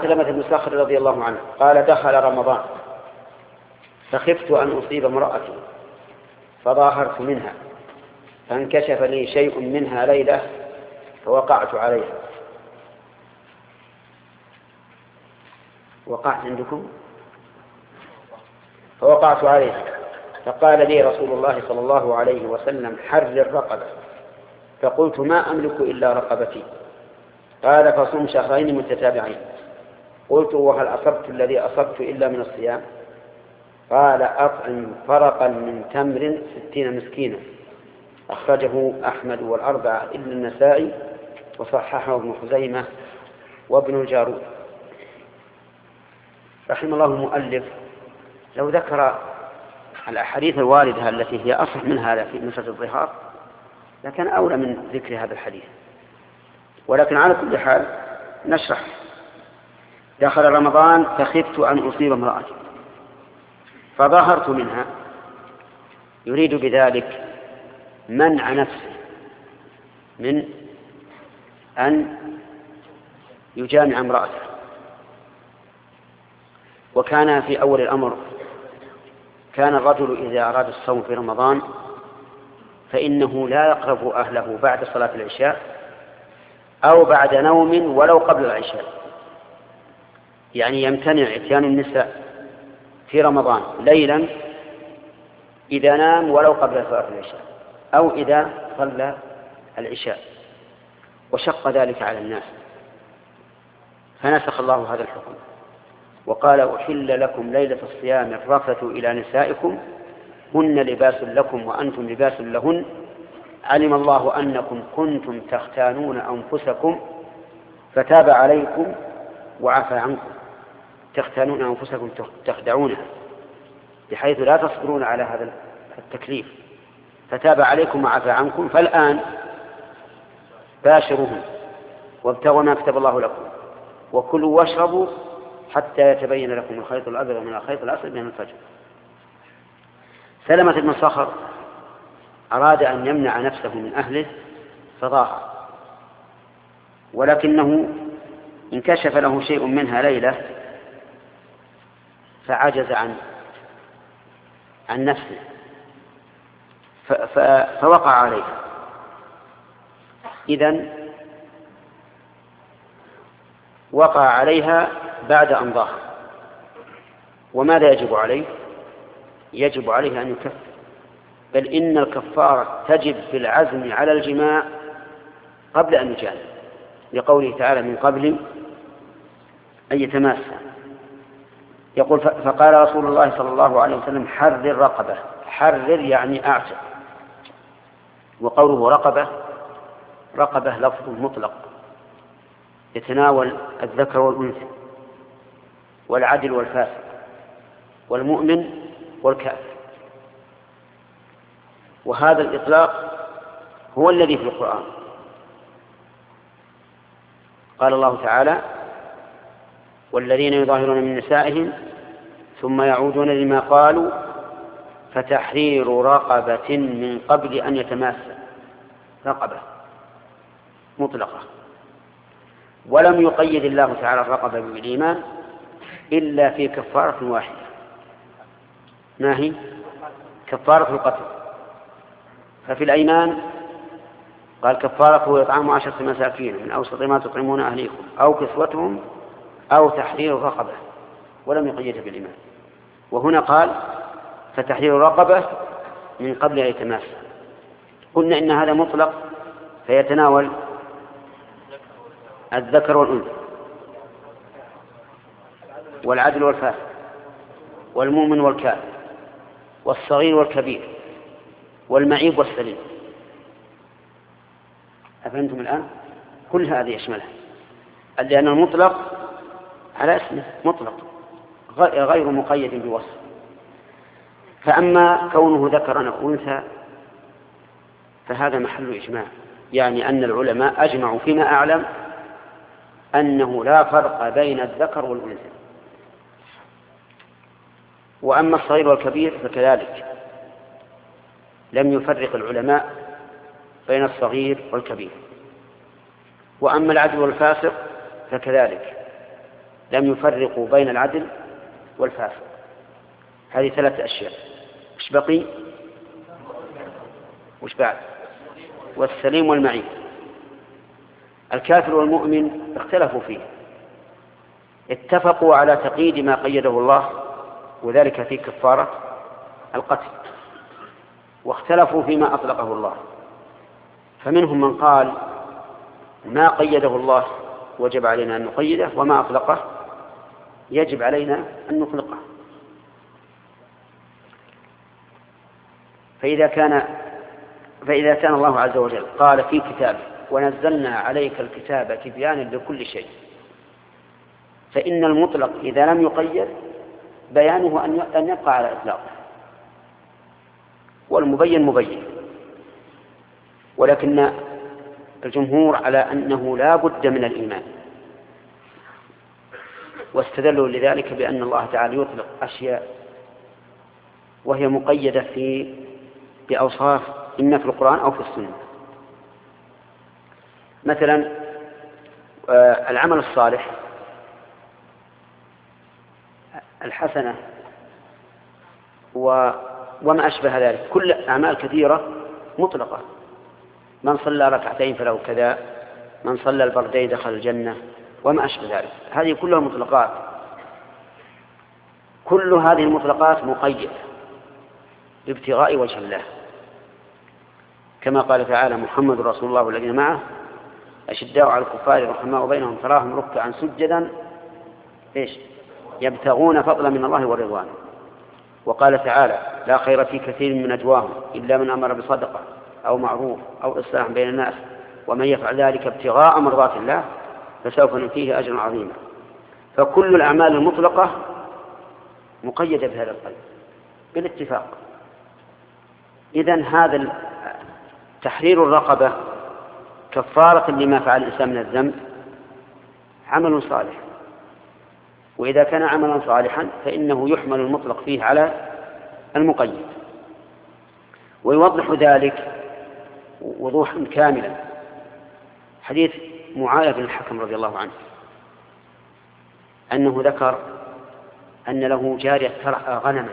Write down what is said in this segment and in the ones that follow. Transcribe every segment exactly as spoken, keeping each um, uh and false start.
سلمة بن صخر رضي الله عنه قال دخل رمضان فخفت أن أصيب امرأتي فظاهرت منها فانكشف لي شيء منها ليلة فوقعت عليها. وقعت عندكم؟ فوقعت عليها فقال لي رسول الله صلى الله عليه وسلم حرر رقبة، فقلت ما أملك إلا رقبتي. قال فصم شهرين متتابعين. قلت وهل أصبت الذي أصبت إلا من الصيام؟ قال أطعم فرقا من تمر ستين مسكينا. أخرجه أحمد والأربعة إلا النسائي وصححه ابن خزيمة وابن الجارود. رحم الله المؤلف لو ذكر الأحاديث الواردة التي هي أصح من هذا في مسألة الظهار لكن أولى من ذكر هذا الحديث، ولكن على كل حال نشرح. دخل رمضان فخفت أن أصيب امرأتي فظهرت منها، يريد بذلك منع نفسه من أن يجامع امرأته. وكان في أول الأمر كان الرجل إذا أراد الصوم في رمضان فإنه لا يقرب أهله بعد صلاة العشاء أو بعد نوم ولو قبل العشاء، يعني يمتنع إتيان النساء في رمضان ليلا إذا نام ولو قبل صلاة العشاء أو إذا صلى العشاء، وشق ذلك على الناس فنسخ الله هذا الحكم وقال أحل لكم ليلة الصيام الرفث إلى نسائكم هن لباس لكم وأنتم لباس لهن علم الله أنكم كنتم تختانون أنفسكم فتاب عليكم وعفى عنكم. تختانون أنفسكم تخدعونها بحيث لا تصبرون على هذا التكليف، فتاب عليكم وعفى عنكم. فالآن باشروهم وابتغوا ما كتب الله لكم وكلوا واشربوا حتى يتبين لكم الخيط الأبيض من الخيط الأسود من الفجر. سلمة بن صخر أراد أن يمنع نفسه من أهله فظاهر، ولكنه انكشف له شيء منها ليلة فعجز عن عن نفسه فوقع عليها. إذن وقع عليها بعد أن ظاهر. وماذا يجب عليه؟ يجب عليه أن يكفر، بل إن الكفارة تجب بالعزم على الجماع قبل أن يجامع، لقوله تعالى من قبل أن يتماسى. يقول فقال رسول الله صلى الله عليه وسلم حرر رقبة. حرر يعني أعتق. وقوله رقبة رقبة لفظ مطلق يتناول الذكر والأنثى والعدل والفاسق والمؤمن والكافر، وهذا الإطلاق هو الذي في القرآن. قال الله تعالى والذين يظاهرون من نسائهم ثم يعودون لما قالوا فتحرير رقبة من قبل أن يتماسى. رقبة مطلقة، ولم يقيد الله تعالى الرقبة بالإيمان إلا في كفارة واحدة، ما هي؟ كفارة القتل. ففي الأيمان قال كفارته إطعام عشرة مساكين من أوسط ما تطعمون أهليكم أو كسوتهم أو تحرير رقبة، ولم يقيدها بالإيمان. وهنا قال فتحرير رقبة من قبل أن يتماسى. قلنا إن هذا مطلق فيتناول الذكر والأنثى والعدل والفاسق والمؤمن والكافر والصغير والكبير والمعيب والسليم. أفهمتم الآن؟ كل هذه يشملها، لأن المطلق على اسمه مطلق غير مقيد بوصف. فأما كونه ذكرا أو أنثى فهذا محل إجماع، يعني أن العلماء أجمعوا فيما أعلم أنه لا فرق بين الذكر والأنثى. وأما الصغير والكبير فكذلك لم يفرق العلماء بين الصغير والكبير. وأما العدل والفاسق فكذلك لم يفرقوا بين العدل والفاسق. هذه ثلاثة أشياء. وش بقي؟ وش بعد؟ والسليم والمعين. الكافر والمؤمن اختلفوا فيه، اتفقوا على تقييد ما قيده الله وذلك في كفارة القتل، واختلفوا فيما أطلقه الله. فمنهم من قال ما قيده الله وجب علينا أن نقيده، وما أطلقه يجب علينا أن نطلقه. فإذا كان فإذا كان الله عز وجل قال في كتابه ونزلنا عليك الكتاب تبيانا لكل شيء، فإن المطلق إذا لم يقيد بيانه أن يبقى على إطلاقه، والمبين مبين. ولكن الجمهور على أنه لا بد من الإيمان، واستدلوا لذلك بأن الله تعالى يطلق أشياء وهي مقيدة في بأوصاف إما في القرآن أو في السنة. مثلا العمل الصالح، الحسنة، وما أشبه ذلك، كل أعمال كثيرة مطلقة. من صلى ركعتين فله كذا، من صلى البردين دخل الجنة، وما أشبه ذلك. هذه كلها مطلقات. كل هذه المطلقات مقيدة بابتغاء وجه الله، كما قال تعالى محمد رسول الله والذين معه أشداء على الكفار رحماء بينهم تراهم ركعا سجدا إيش يبتغون فضلا من الله ورضوانه. وقال تعالى لا خير في كثير من نجواهم إلا من أمر بصدقة أو معروف أو إصلاح بين الناس ومن يفعل ذلك ابتغاء مرضات الله فسوف نؤتيه أجرا عظيما. فكل الأعمال المطلقة مقيدة بهذا القيد بالاتفاق. إذن هذا تحرير الرقبة كفارة لما فعل الإنسان من الذنب عمل صالح، وإذا كان عملا صالحا فإنه يحمل المطلق فيه على المقيد. ويوضح ذلك وضوحا كاملا حديث معاذ بن الحكم رضي الله عنه أنه ذكر أن له جارية ترعى غنما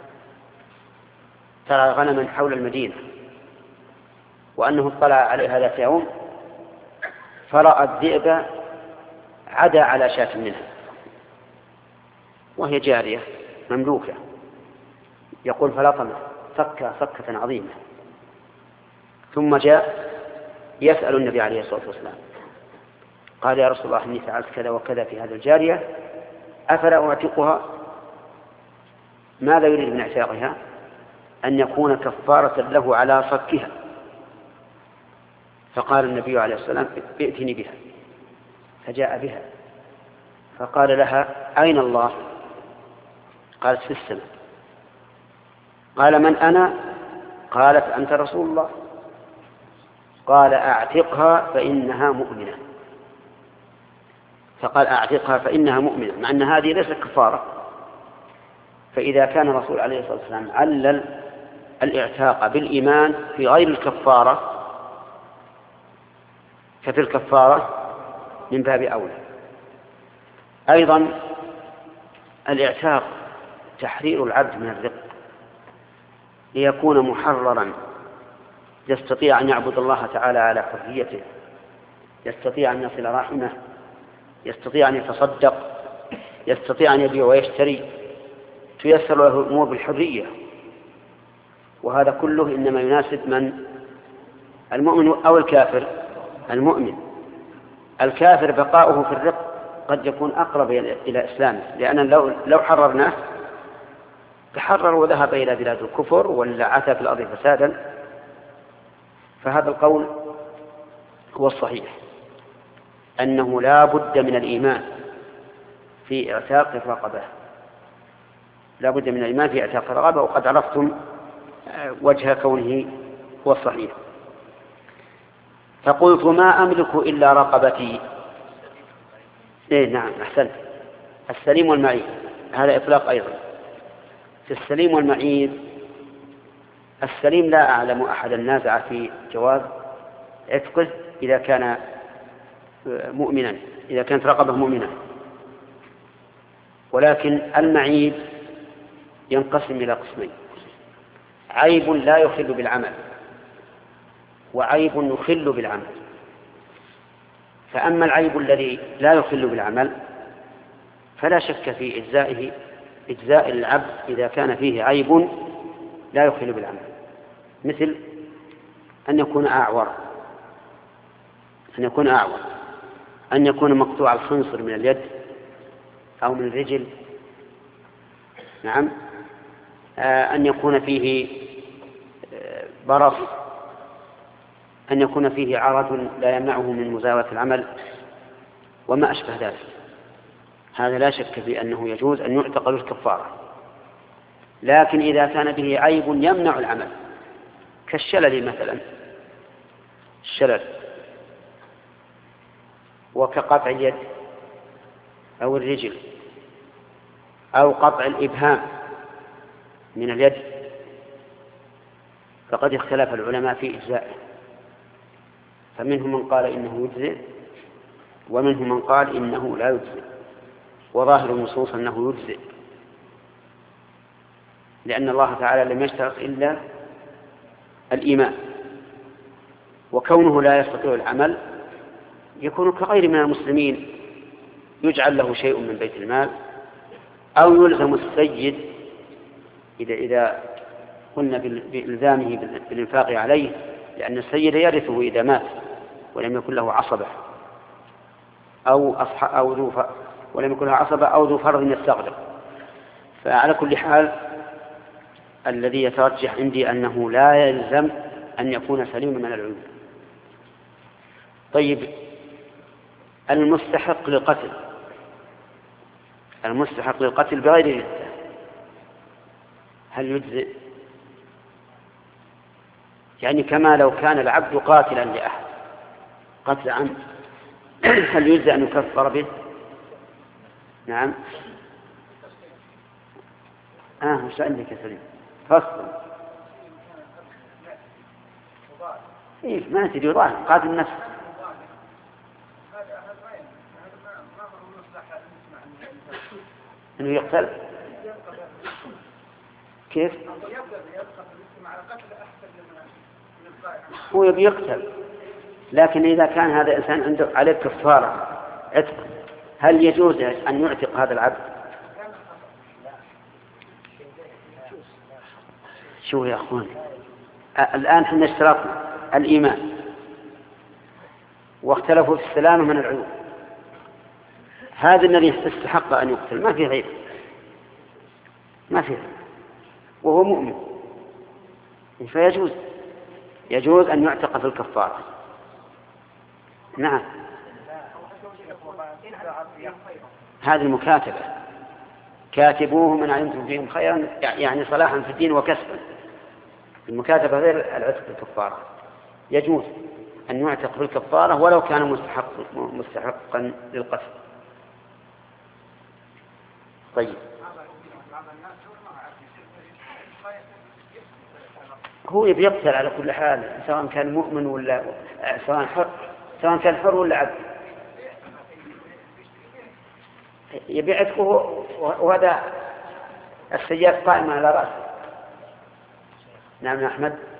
ترعى غنما حول المدينة، وأنه اطلع عليها ذات يوم فرأى الذئب عدا على شاة منها وهي جارية مملوكة. يقول فلطمه سكة سكة عظيمة، ثم جاء يسأل النبي عليه الصلاة والسلام قال يا رسول الله إني فعلت كذا وكذا في هذه الجارية أفلا أعتقها؟ ماذا يريد من اعتاقها؟ أن يكون كفارة له على صكها. فقال النبي عليه الصلاة والسلام ائتني بها، فجاء بها فقال لها أين الله؟ قالت في السماء. قال من أنا؟ قالت أنت رسول الله. قال أعتقها فإنها مؤمنة. فقال أعتقها فإنها مؤمنة، مع أن هذه ليست كفارة. فإذا كان الرسول عليه الصلاة والسلام علل الاعتاق بالإيمان في غير الكفارة ففي الكفارة من باب أولى. أيضا الاعتاق تحرير العبد من الرق ليكون محررا، يستطيع أن يعبد الله تعالى على حريته، يستطيع أن يصل رحمه، يستطيع أن يتصدق، يستطيع أن يبيع ويشتري، تيسر له الأمور بالحرية. وهذا كله إنما يناسب من؟ المؤمن أو الكافر؟ المؤمن. الكافر بقاؤه في الرق قد يكون أقرب إلى إسلامه، لأن لو, لو حررناه تحرر وذهب إلى بلاد الكفر ولا أتى في الأرض فسادا. فهذا القول هو الصحيح، أنه لا بد من الإيمان في اعتاق الرقبة، لا بد من الإيمان في اعتاق الرقبة. وقد عرفتم وجه كونه هو الصحيح. فقلت ما أملك إلا رقبتي. إيه نعم أحسنت. السليم والمعين هذا إطلاق أيضا. في السليم والمعين السليم لا أعلم أحد نازع في جواز عتقه إذا كان مؤمنا، إذا كانت رقبة مؤمنة. ولكن المعيب ينقسم إلى قسمين: عيب لا يخل بالعمل، وعيب يخل بالعمل. فأما العيب الذي لا يخل بالعمل فلا شك في إجزائه إجزاء العبد إذا كان فيه عيب لا يخل بالعمل، مثل أن يكون أعور أن يكون أعور أن يكون مقطوع الخنصر من اليد أو من الرجل، نعم، أن يكون فيه برص، أن يكون فيه عرض لا يمنعه من مزاولة العمل وما أشبه ذلك. هذا لا شك في أنه يجوز أن يعتق له الكفارة. لكن إذا كان به عيب يمنع العمل كالشلل مثلا، الشلل وكقطع اليد أو الرجل أو قطع الإبهام من اليد، فقد اختلف العلماء في إجزائه، فمنهم من قال إنه يجزئ ومنهم من قال إنه لا يجزئ، وظاهر النصوص أنه يجزئ، لأن الله تعالى لم يشترط إلا الإيمان، وكونه لا يستطيع العمل يكون كغير من المسلمين، يجعل له شيء من بيت المال أو يلزم السيد إذا إذا قلنا بإلزامه بالإنفاق عليه، لأن السيد يرثه إذا مات ولم يكن له عصبة أو أصح أو ذو ف... ولم يكن له عصبة أو ذو فرض يستغرق. فعلى كل حال الذي يترجح عندي أنه لا يلزم أن يكون سليما من العيوب. طيب، المستحق للقتل المستحق للقتل بغير ردة هل يجزئ؟ يعني كما لو كان العبد قاتلا لأحد قتل عمد، هل يجزئ أن يكفر به؟ نعم. آه مش عندك يا سليم فصل. إيه ما تدري ظاهر قاتل نفسه. إنه يقتل كيف؟ هو يبي يقتل، لكن إذا كان هذا الإنسان عنده عليه كفارة عتق، هل يجوز أن يعتق هذا العبد؟ شو يا أخوان، الآن حنا اشترطنا الإيمان واختلفوا في السلامة من العيوب. هذا الذي استحق أن يقتل ما فيه عيب، ما فيه، وهو مؤمن، فيجوز يجوز أن يعتق في الكفارة. نعم، هذه المكاتبة، كاتبوه من علمتم فيهم خيرا، يعني صلاحا في الدين وكسبا. المكاتبة غير العتق في الكفارة، يجوز أن يعتق في الكفارة ولو كان مستحق مستحقا للقتل. طيب، هو يبي يقتل على كل حال، سواء كان مؤمن ولا سواء حر، سواء كان حر ولا عبد، يبي عتقه، وهذا السياف قائم على رأسه. نعم يا أحمد.